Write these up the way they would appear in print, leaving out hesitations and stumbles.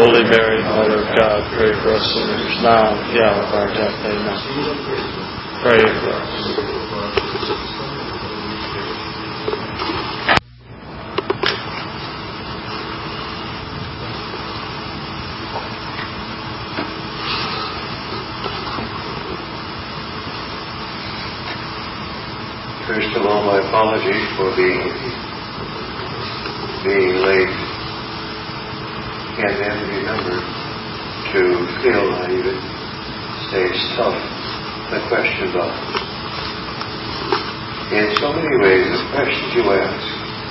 Holy Mary, Mother of God, pray for us sinners, now and at the hour of our death. Amen. Pray for us. First of all, my apologies for being late, and then remember to fill, I even say stuff, the question box. In so many ways, the questions you ask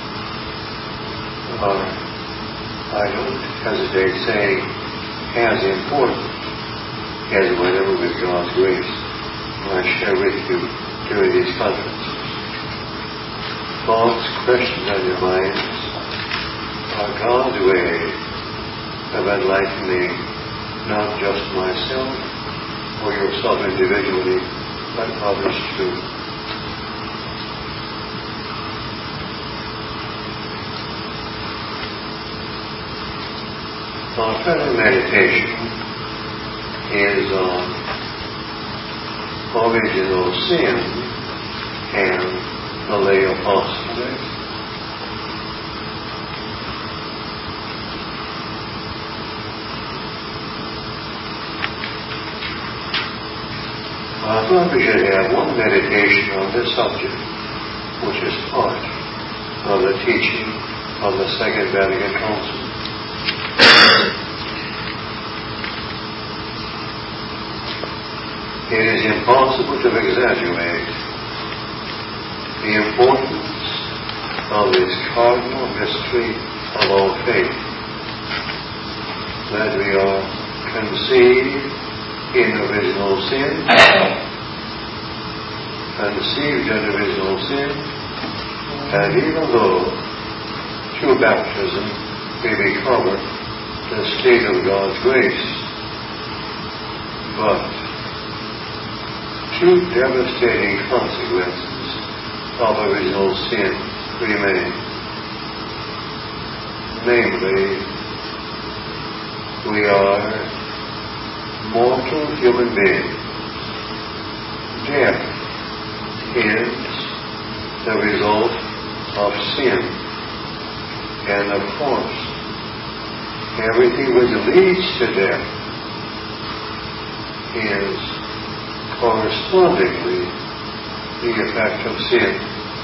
are, I don't hesitate saying, as important as whatever with God's grace I share with you during these conferences. Thoughts, questions on your minds are God's way of enlightening not just myself or yourself individually, but others too. Our present meditation is on original sin and the lay apostolate. I thought we should have one meditation on this subject, which is part of the teaching of the Second Vatican Council. It is impossible to exaggerate the importance of this cardinal mystery of our faith, that we are conceived in original sin, and even though through baptism we recover the state of God's grace, but two devastating consequences of original sin remain. Namely, we are mortal human beings. Death is the result of sin. And of course, everything which leads to death is correspondingly the effect of sin.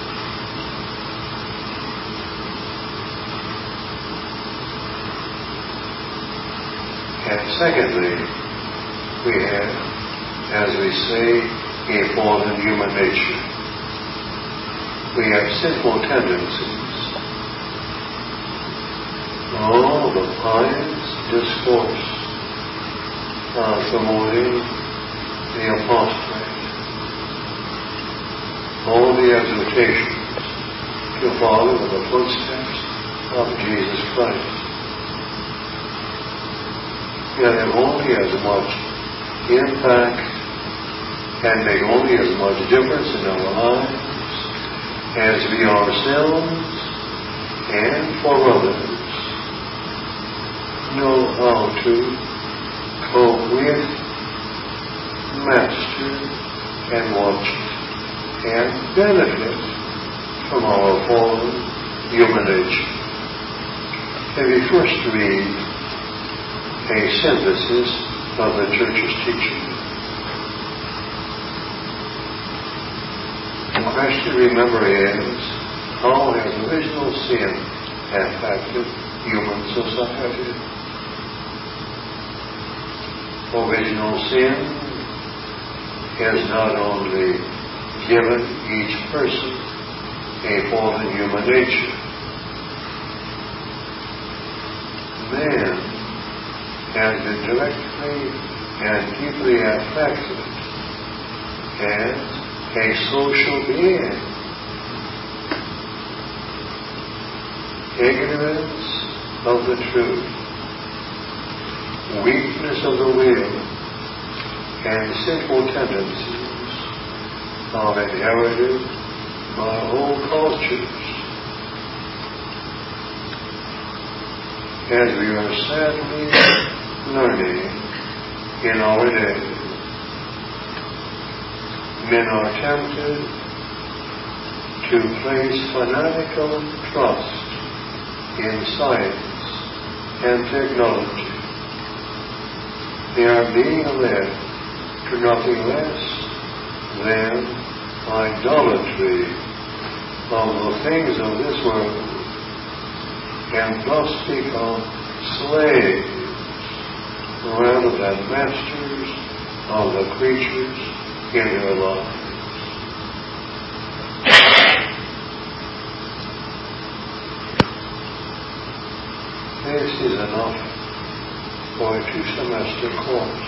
And secondly, we have, as we say, a fallen human nature. We have sinful tendencies. All the pious discourse promoting the apostolate, all the exhortations to follow in the footsteps of Jesus Christ, can have only as much impact and make only as much difference in our lives as we ourselves and for others know how to cope with, master, and watch and benefit from our fallen human nature. Let me first read a synthesis of the Church's teaching. The question, remember, is how has original sin affected human society? Original sin has not only given each person a fallen human nature. Man has been directly and deeply affected as a social being. Ignorance of the truth, weakness of the will, and sinful tendencies are inherited by all cultures. as we are sadly learning in our day. Men are tempted to place fanatical trust in science and technology. They are being led to nothing less than idolatry of the things of this world, and thus become slaves rather than masters of the creatures in their lives. This is enough for a 2-semester course.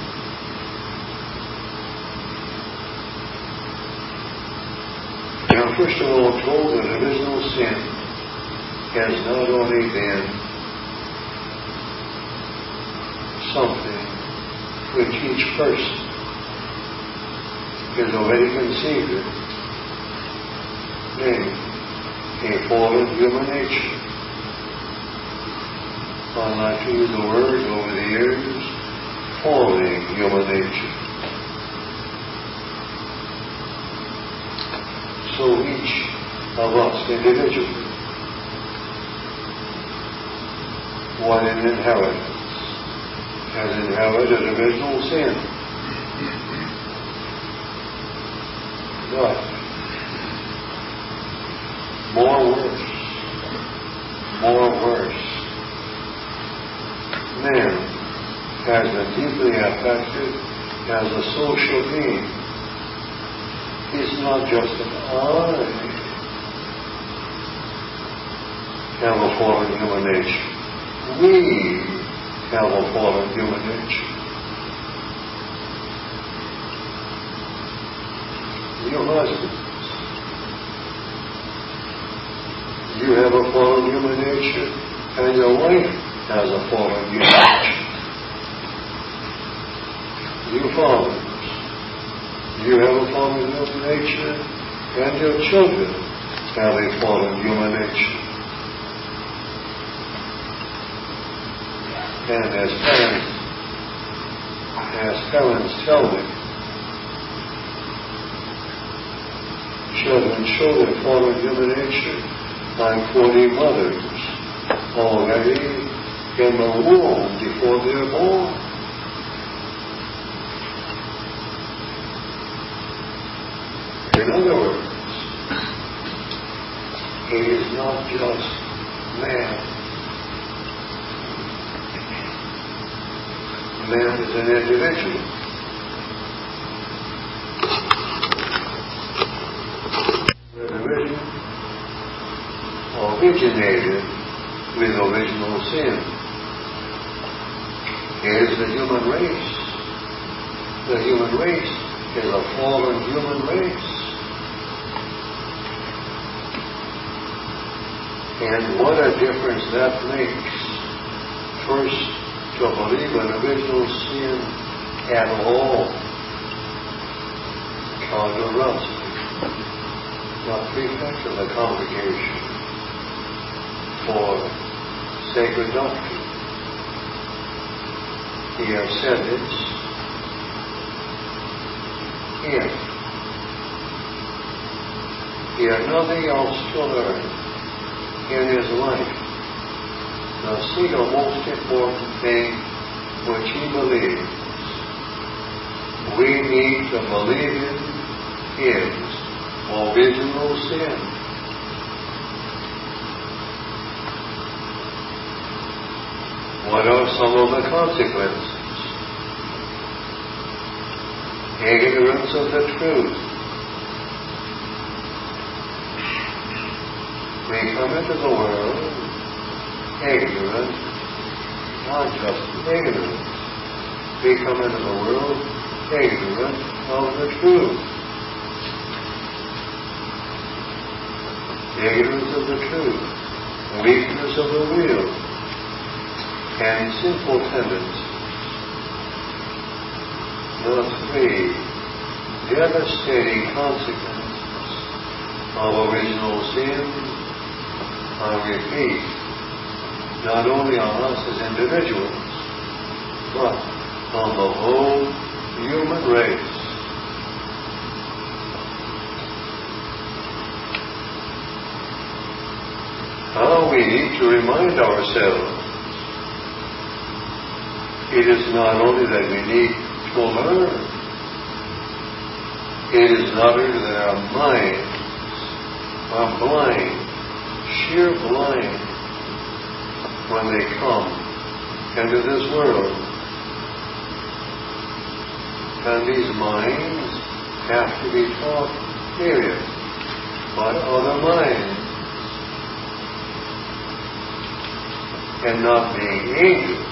We are first of all told that original sin has not only been something which each person is already conceived in, namely a fallen human nature. I like to use the word over the years, falling human nature. So each of us individually, what an inheritance, has inherited original sin. But more worse, man has been deeply affected as a social being. It's not just that I have a fallen human nature. We have a fallen human nature. Your husband, you have a fallen human nature, and your wife has a fallen human nature. You fathers, you have a fallen human nature, and your children have a fallen human nature. And as parents tell me, children show their fallen human nature like 40 mothers already in the womb before they're born. In other words, it is not just man. Man is an individual. Originated with original sin is the human race. The human race is a fallen human race. And what a difference that makes. First, to believe in original sin at all. Father Russell, the prefect of the congregation for sacred doctrine, he has said this: if he had nothing else to learn in his life, the single most important thing which he believes we need to believe in is original sin. What are some of the consequences? Ignorance of the truth. We come into the world ignorant, not just ignorant. We come into the world ignorant of the truth. Ignorance of the truth, weakness of the will, and sinful tendencies. The three devastating consequences of original sin, I repeat, not only on us as individuals, but on the whole human race. How we need to remind ourselves, it is not only that we need to learn, it is not only that our minds are blind, sheer blind, when they come into this world. And these minds have to be taught, period, by other minds. And not being angry.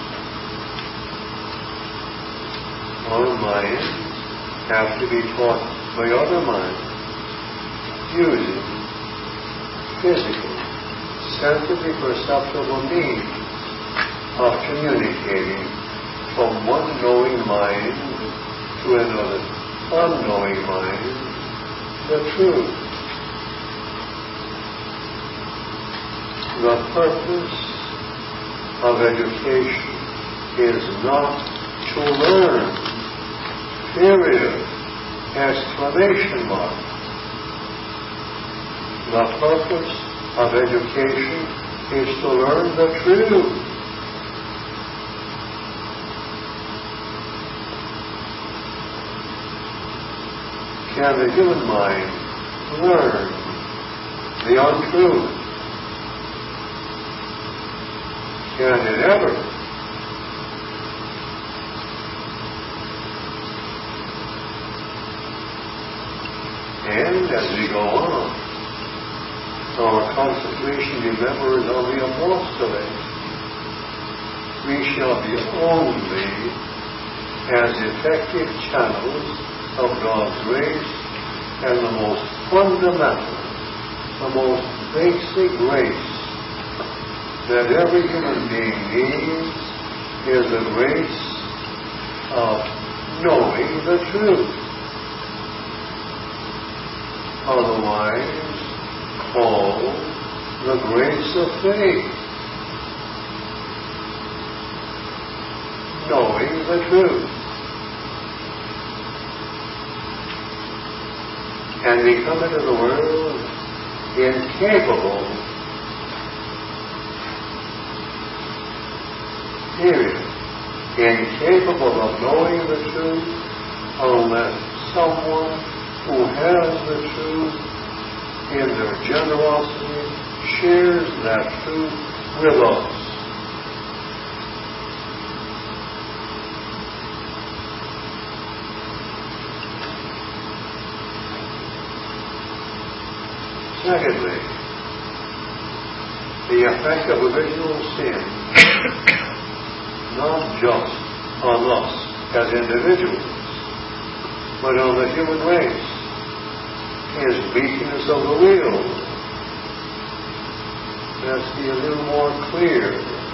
Our minds have to be taught by other minds, using physical, sensibly perceptible means of communicating from one knowing mind to another unknowing mind the truth. The purpose of education is not to learn, period, exclamation mark. The purpose of education is to learn the truth. Can the human mind learn the untruth? Can it ever? And as we go on, our concentration, remember, is on the apostolate. We shall be only as effective channels of God's grace, and the most fundamental, the most basic grace that every human being needs is the grace of knowing the truth. Otherwise called the grace of faith. Knowing the truth. And we come into the world incapable, period, incapable of knowing the truth unless someone who has the truth in their generosity shares that truth with us. Secondly, the effect of original sin, not just on us as individuals, but on the human race, is weakness of the will. Let's be a little more clear.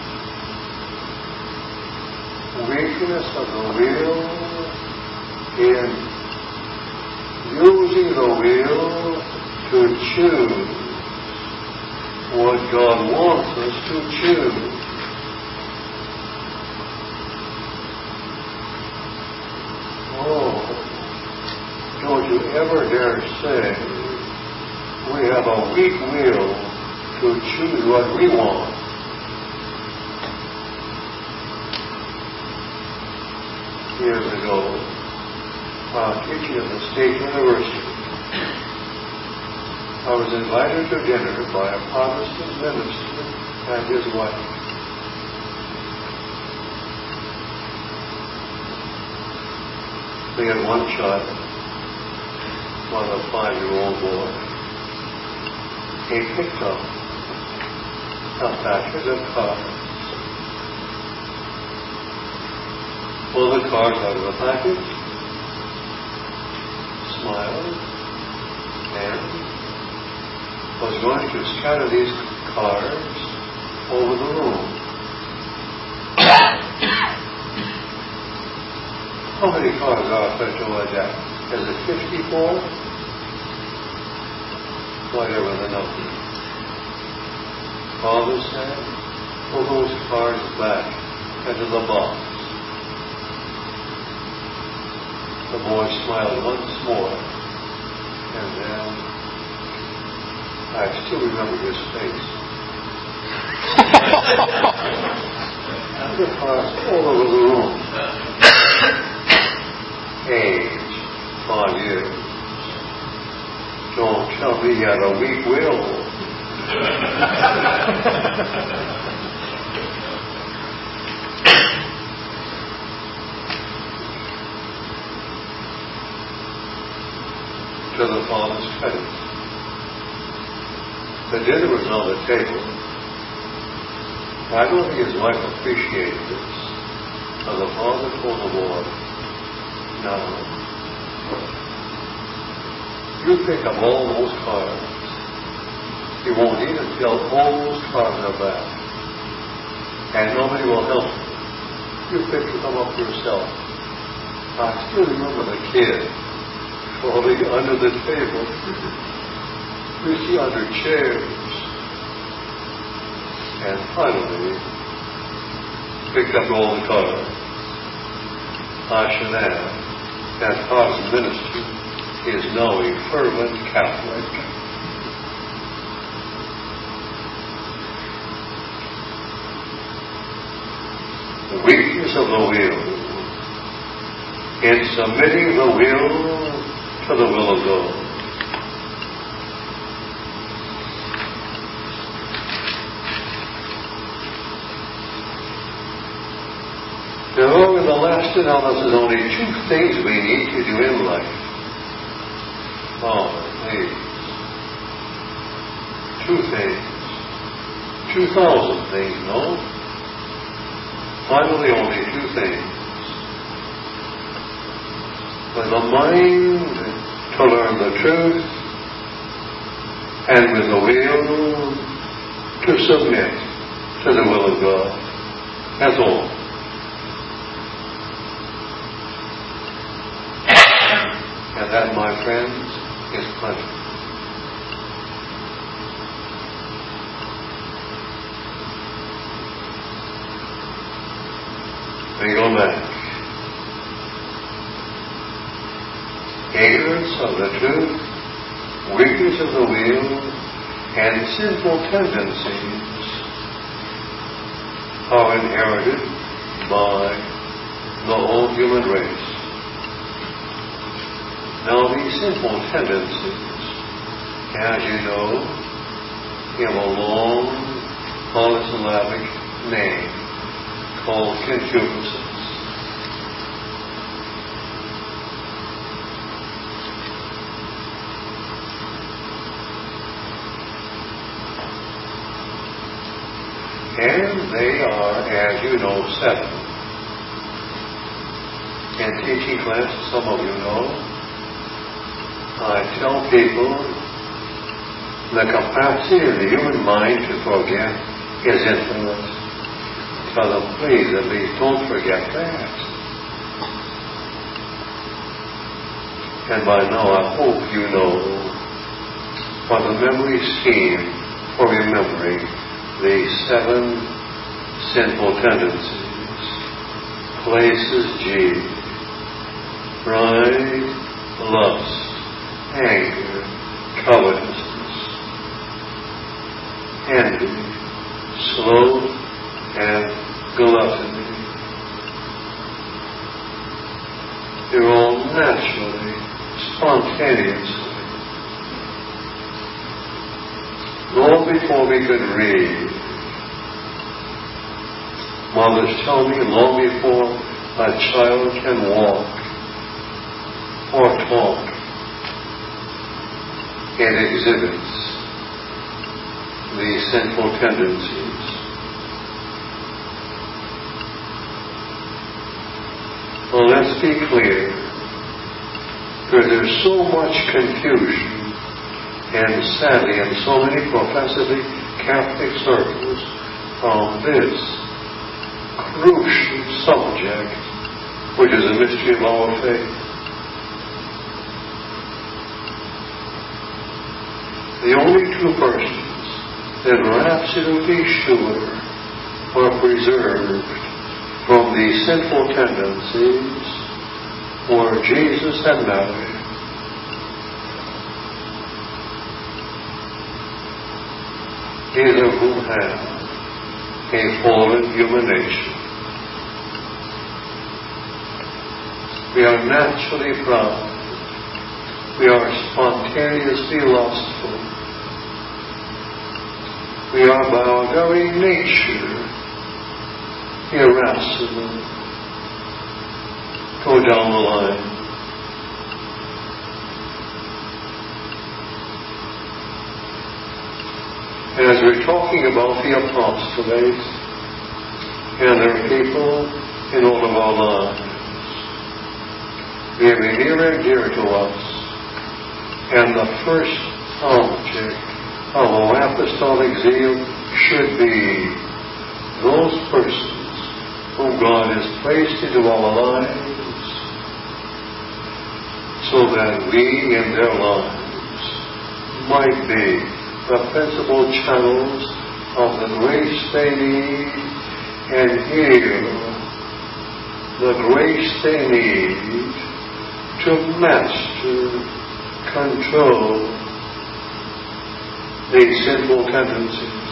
Weakness of the will in using the will to choose what God wants us to choose. Oh, don't you ever dare say we have a weak will to choose what we want. Years ago, while teaching at the State University, I was invited to dinner by a Protestant minister and his wife. They had one child, a 5-year-old boy. He picked up a package of cards, pulled the cards out of the package, smiled, and was going to scatter these cards over the room. How many cards are such like that? Is it 54? Whatever the number. Father said, put those cards back into the box. The boy smiled once more, and then I still remember his face. The cards all over the room. Age, 5 years. Don't tell me he had a weak will. To the father's credit, the dinner was on the table. I don't think his wife appreciated this, but the father told the boy, "Now, you pick up all those cards. You won't even fill all those cards in the back, and nobody will help you. You pick them up yourself." I still remember the kid crawling under the table, reaching under chairs, and finally picked up all the cards. I should add that Father's minister is now a fervent Catholic. The weakness of the will in submitting the will to the will of God. Now, in the last analysis, only 2 things we need to do in life. Oh, please. 2 things. 2,000 things, no? Finally, only 2 things. With the mind to learn the truth, and with the will to submit to the will of God. That's all. And that, my friends, is plenty. We go back. Ignorance of the truth, weakness of the will, and sinful tendencies are inherited by the whole human race. Now, these sinful tendencies, as you know, have a long polysyllabic name called concupiscence. And they are, as you know, 7. In teaching class, some of you know, I tell people the capacity of the human mind to forget is infinite. Tell them, please, at least don't forget that. And by now, I hope you know what the memory scheme for remembering the 7 sinful tendencies. Places G. Pride, lust, anger, covetousness, envy, sloth, and gluttony. They're all naturally, spontaneously. Long before we could read, mothers tell me long before a child can walk or talk, it exhibits these sinful tendencies. Well, let's be clear, because there's so much confusion and sadly in so many professedly Catholic circles on this crucial subject, which is a mystery of our faith. The only 2 persons that are absolutely sure are preserved from these sinful tendencies where Jesus had died. Neither who have a fallen human nature. We are naturally proud. We are spontaneously lustful. We are by our very nature irascible. Go down the line. As we're talking about the apostolate and their people in all of our lives, very near and dear to us, and the first object of our apostolic zeal should be those persons whom God has placed into our lives, so that we in their lives might be the principal channels of the grace they need, and hear the grace they need to master, control these sinful tendencies.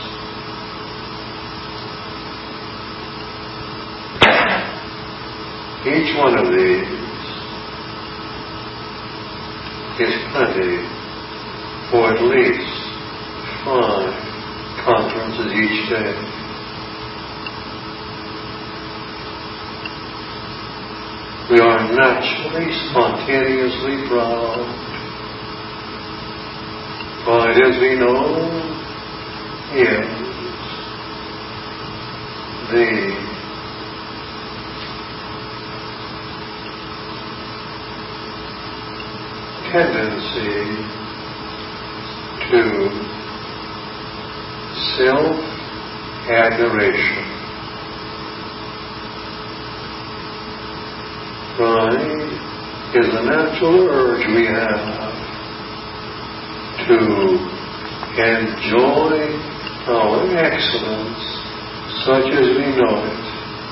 Each one of these is plenty for at least 5 conferences each day. We are naturally, spontaneously proud. Pride, as we know, is the tendency to self-admiration. Pride is a natural urge we have to enjoy our excellence such as we know it,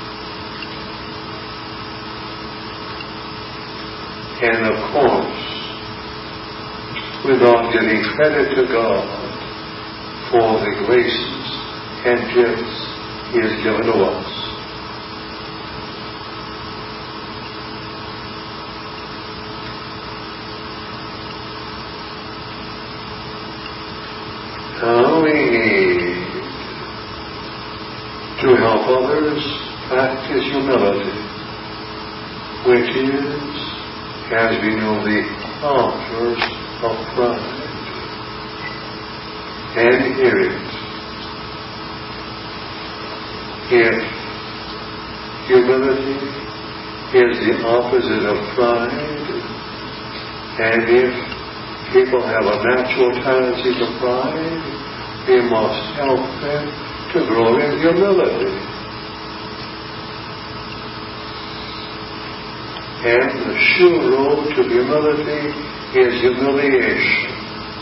and of course without giving credit to God for the graces and gifts He has given to us. Now we need to help others practice humility, which is, as we know, the opposite of pride. And hear it. If humility is the opposite of pride, and if people have a natural tendency to pride, we must help them to grow in humility. And the sure road to humility is humiliation.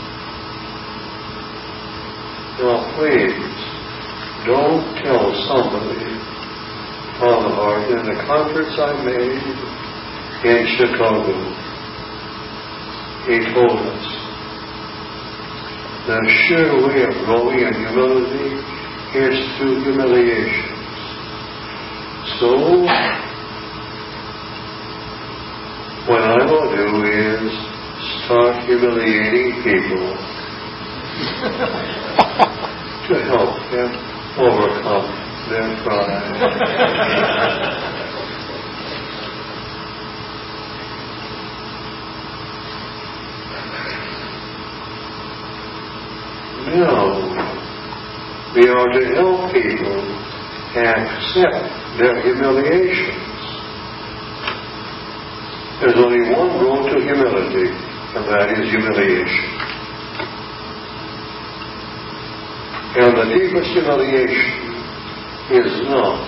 Now please, don't tell somebody, Father Hart, in the conference I made in Chicago, he told us the sure way of growing in humility is through humiliation. So, what I will do is start humiliating people to help them overcome their pride. Now, we are to help people accept their humiliations. There's only one road to humility, and that is humiliation. And the deepest humiliation is not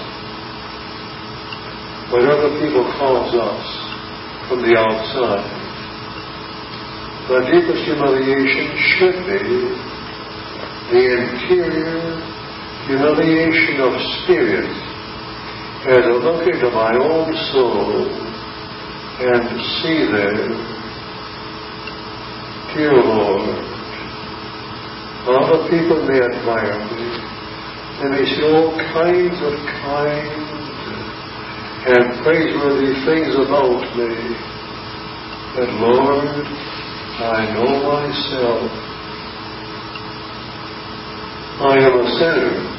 what other people calls us from the outside. The deepest humiliation should be the interior humiliation of spirit as I look into my own soul and see there, dear Lord, other people may admire me, and they see all kinds of kind and praiseworthy things about me. But Lord, I know myself. I am a sinner.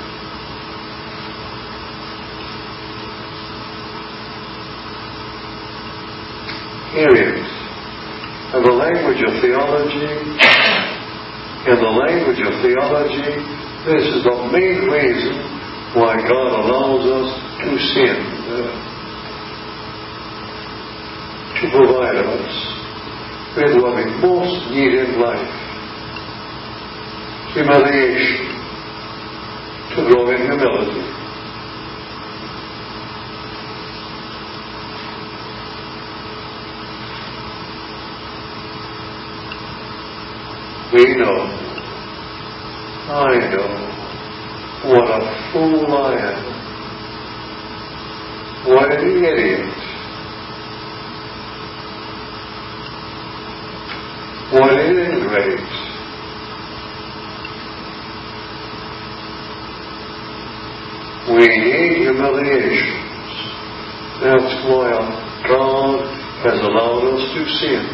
Here it is. In the language of theology, this is the main reason why God allows us to sin. To provide us with what we most need in life. Humiliation. To grow in humility. We know, I know, what a fool I am. What an idiot. What an ingrate. We need humiliations. That's why God has allowed us to sin.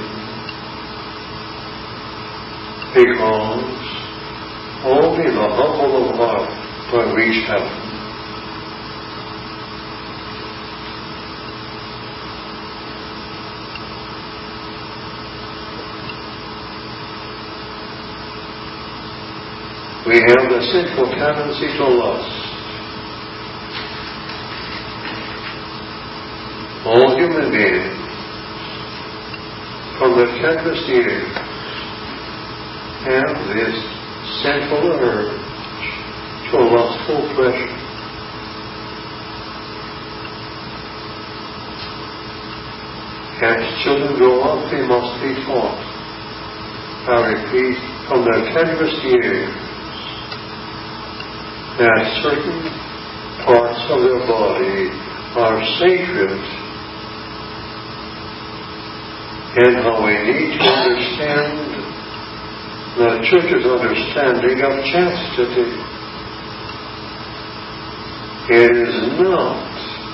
Because only the humble of heart will reach heaven. We have the sinful tendency to lust. All human beings, from the tenderest years, have this sinful urge to lustful pleasure. As children grow up, they must be taught, I repeat, from their tenderest years, that certain parts of their body are sacred, and how we need to understand the Church's understanding of chastity. It is not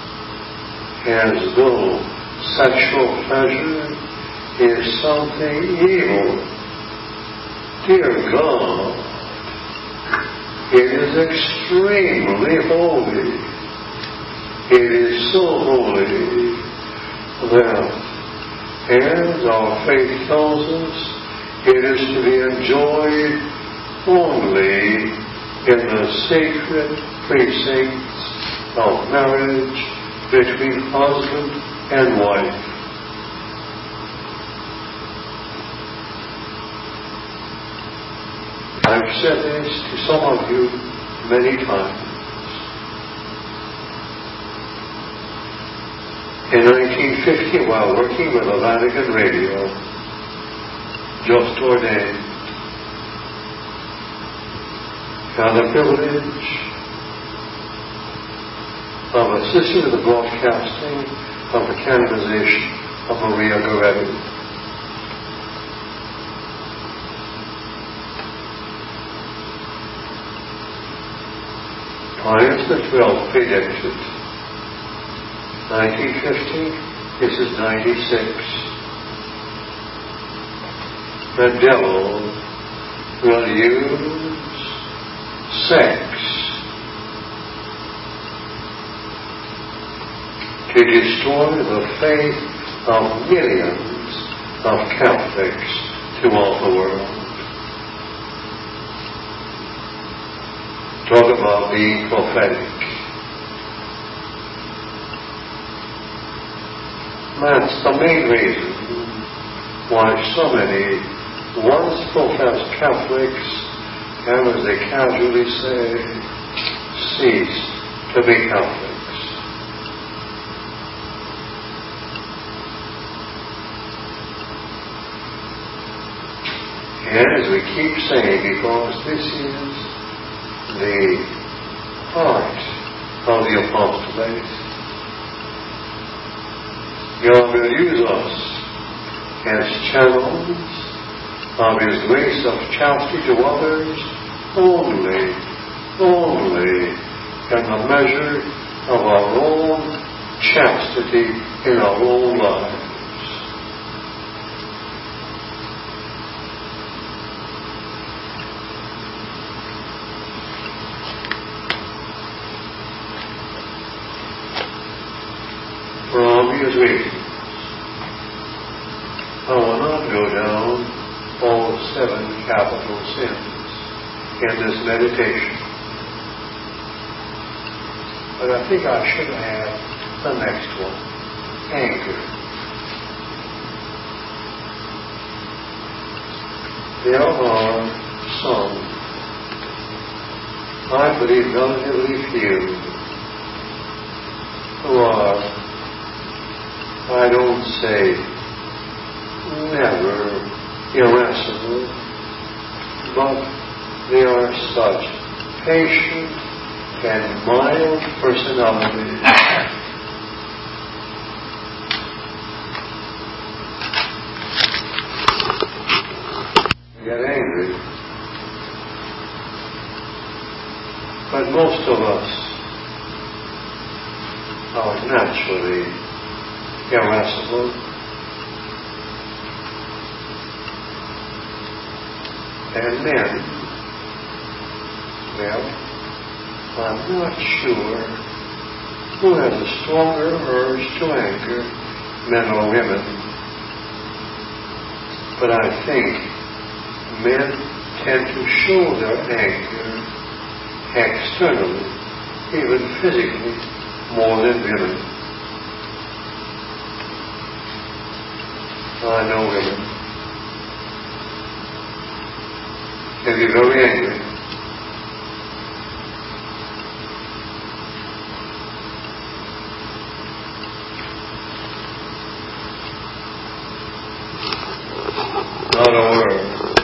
as though sexual pleasure is something evil. Dear God, it is extremely holy. It is so holy that, as our faith tells us, it is to be enjoyed only in the sacred precincts of marriage between husband and wife. I've said this to some of you many times. In 1950, while working with the Vatican Radio, just ordained, had the privilege of assisting with the broadcasting of the canonization of Maria Goretti. Pius XII predicted 1950, this is 96. The devil will use sex to destroy the faith of millions of Catholics throughout the world. Talk about being prophetic. That's the main reason why so many once professed Catholics have, as they casually say, ceased to be Catholics. And as we keep saying, because this is the place. God will use us as channels of His grace of chastity to others only in the measure of our own chastity in our own lives. For obvious reasons, I will not go down all 7 capital sins in this meditation. But I think I should have the next one, anger. There are some, I believe relatively few, who are, I don't say never irascible, but they are such patient and mild personalities get angry. But most of us are naturally irascible. And then, well, I'm not sure who has a stronger urge to anger, men or women. But I think men tend to show their anger externally, even physically, more than women. I know women can be very angry. Not a word.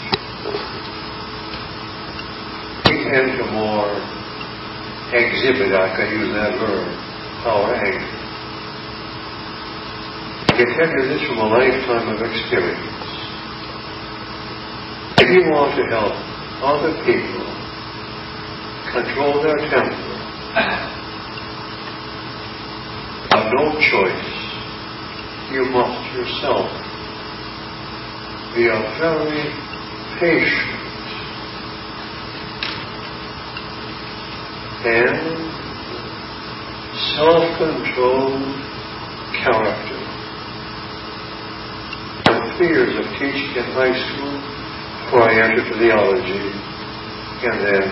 We tend to more exhibit, I can use that word, our anger. I can tell you this from a lifetime of experience. If you want to help other people control their temper, you have no choice. You must yourself be a very patient and self-controlled character. For 3 years of teaching in high school, before I entered theology, and then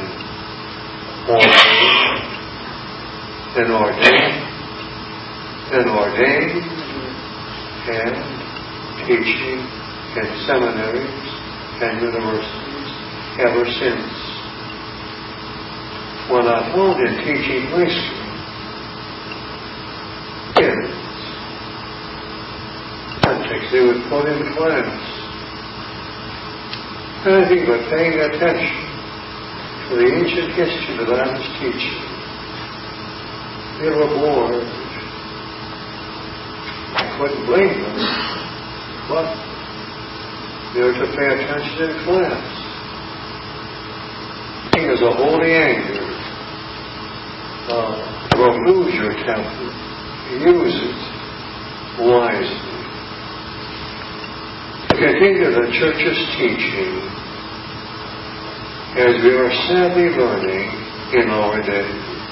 ordained, and teaching in seminaries and universities ever since. When I found in teaching high school, kids, context they would put in class, anything but paying attention to the ancient history that I was teaching, they were bored. I couldn't blame them, but they were to pay attention in class. It is a holy anger. Don't lose your temper. Use it wisely. To continue the Church's teaching, as we are sadly learning in our day,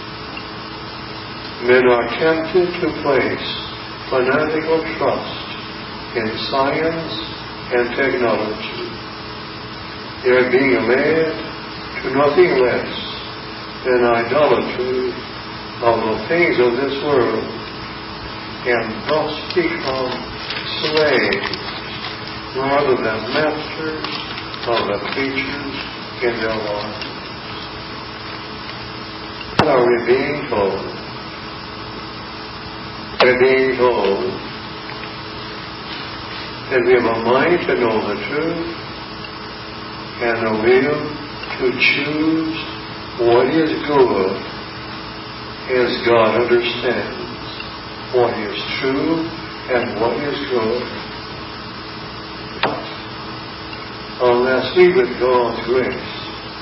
men are tempted to place fanatical trust in science and technology. They are being led to nothing less than idolatry of the things of this world, and thus become slaves rather than masters of the creatures in their lives. What are we being told? We're being told that we have a mind to know the truth and a will to choose what is good as God understands what is true and what is good. Unless we, with God's grace,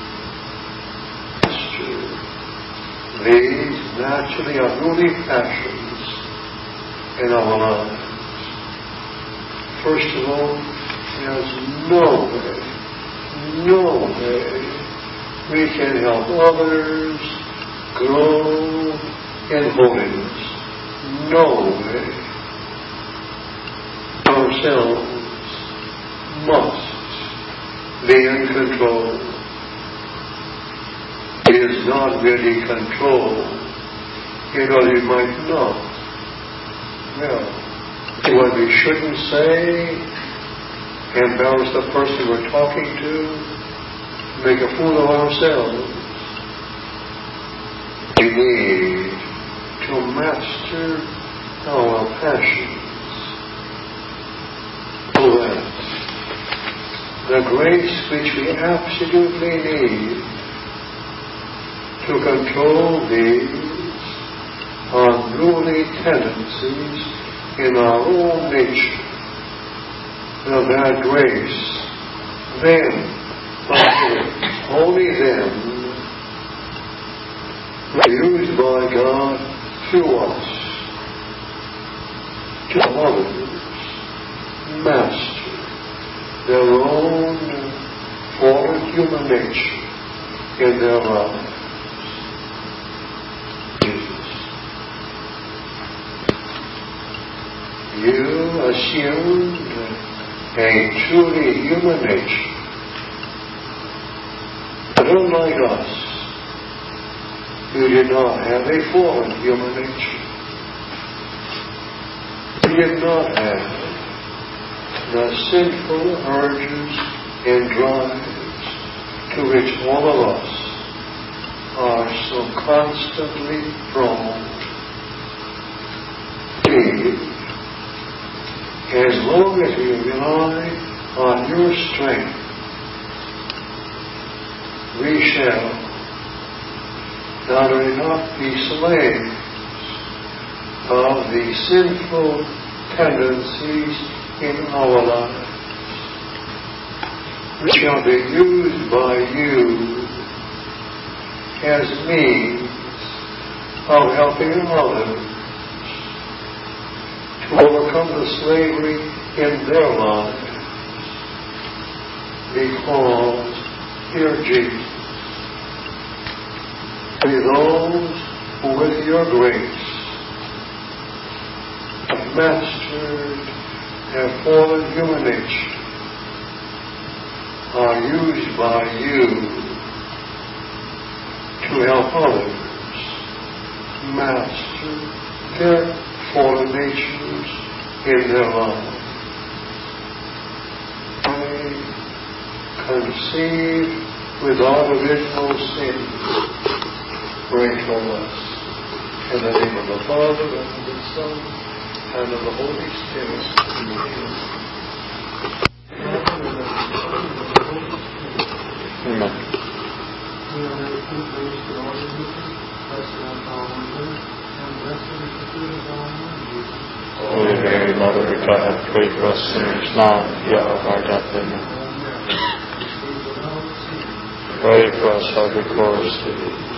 master these naturally unruly passions in our lives. First of all, there's no way we can help others grow in holiness. No way. Ourselves must be in control. It is not really control, because we might not. Well, what we shouldn't say, embarrass the person we're talking to, make a fool of ourselves. We need to master our passions, so that the grace which we absolutely need to control these unruly tendencies in our own nature, that grace, then, only then, used by God through us to others master their own fallen human nature in their lives. Jesus, you assumed a truly human nature, but unlike us, you did not have a fallen human nature. You did not have the sinful urges and drives to which all of us are so constantly prone. As long as we rely on your strength, we shall not only not be slaves of the sinful tendencies in our lives, we shall be used by you as means of helping others to overcome the slavery in their lives, because, dear Jesus, be those who with your grace have mastered their fallen human nature are used by you to help others master their fallen natures in their lives. I conceive without original sin. Pray for us. In the name of the Father, and of the Son, and of the Holy Spirit. Amen. Holy Mary, Mother of God, pray for us sinners now and at the hour of our death. Amen. Pray for us, our glorious Lady.